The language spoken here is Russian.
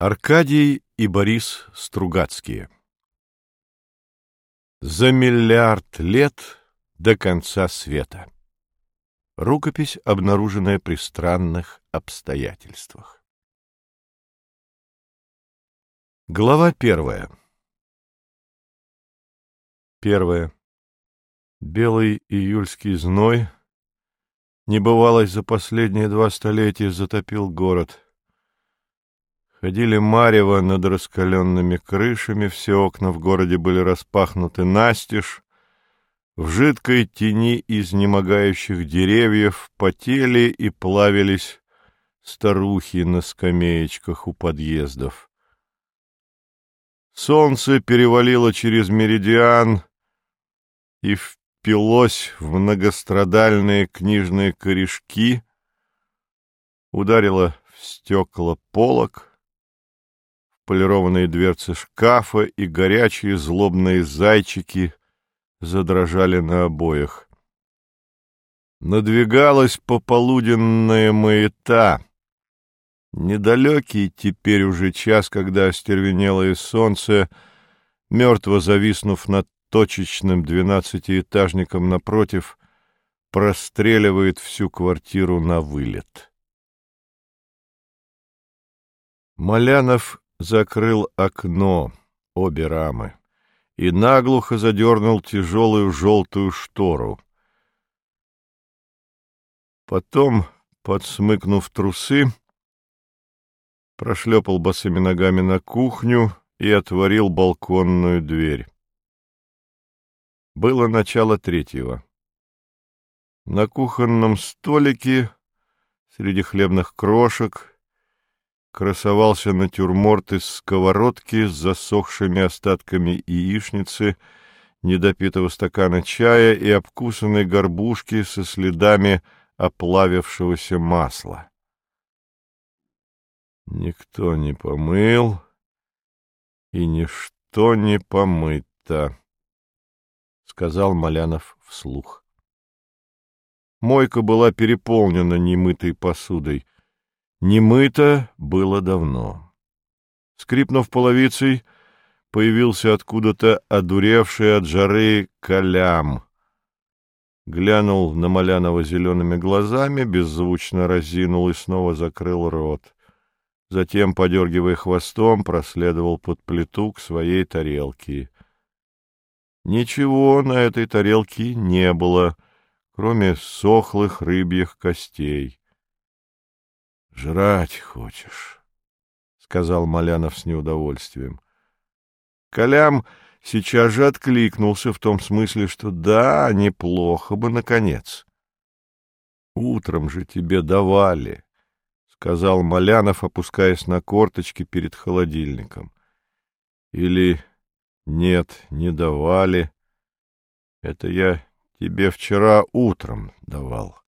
Аркадий и Борис Стругацкие. За миллиард лет до конца света. Рукопись, обнаруженная при странных обстоятельствах. Глава первая. Первая. Белый июльский зной, небывалый за последние 2 столетия, затопил город. Ходили марево над раскаленными крышами, все окна в городе были распахнуты настежь, в жидкой тени изнемогающих деревьев потели и плавились старухи на скамеечках у подъездов. Солнце перевалило через меридиан и впилось в многострадальные книжные корешки, ударило в стекла полок, полированные дверцы шкафа, и горячие злобные зайчики задрожали на обоях. Надвигалась пополуденная маята. Недалекий теперь уже час, когда остервенелое солнце, мертво зависнув над точечным 12-этажником напротив, простреливает всю квартиру на вылет. Малянов закрыл окно, обе рамы, и наглухо задернул тяжелую желтую штору. Потом, подсмыкнув трусы, прошлепал босыми ногами на кухню и отворил балконную дверь. Было начало 3-го. На кухонном столике среди хлебных крошек красовался натюрморт из сковородки с засохшими остатками яичницы, недопитого стакана чая и обкусанной горбушки со следами оплавившегося масла. Никто не помыл, и ничто не помыто, — сказал Малянов вслух. Мойка была переполнена немытой посудой. Немыто было давно. Скрипнув половицей, появился откуда-то одуревший от жары Колям. Глянул на Малянова зелеными глазами, беззвучно разинул и снова закрыл рот. Затем, подергивая хвостом, проследовал под плиту к своей тарелке. Ничего на этой тарелке не было, кроме сохлых рыбьих костей. — Жрать хочешь, — сказал Малянов с неудовольствием. Колям сейчас же откликнулся в том смысле, что да, неплохо бы, наконец. — Утром же тебе давали, — сказал Малянов, опускаясь на корточки перед холодильником. — Или нет, не давали. Это я тебе вчера утром давал.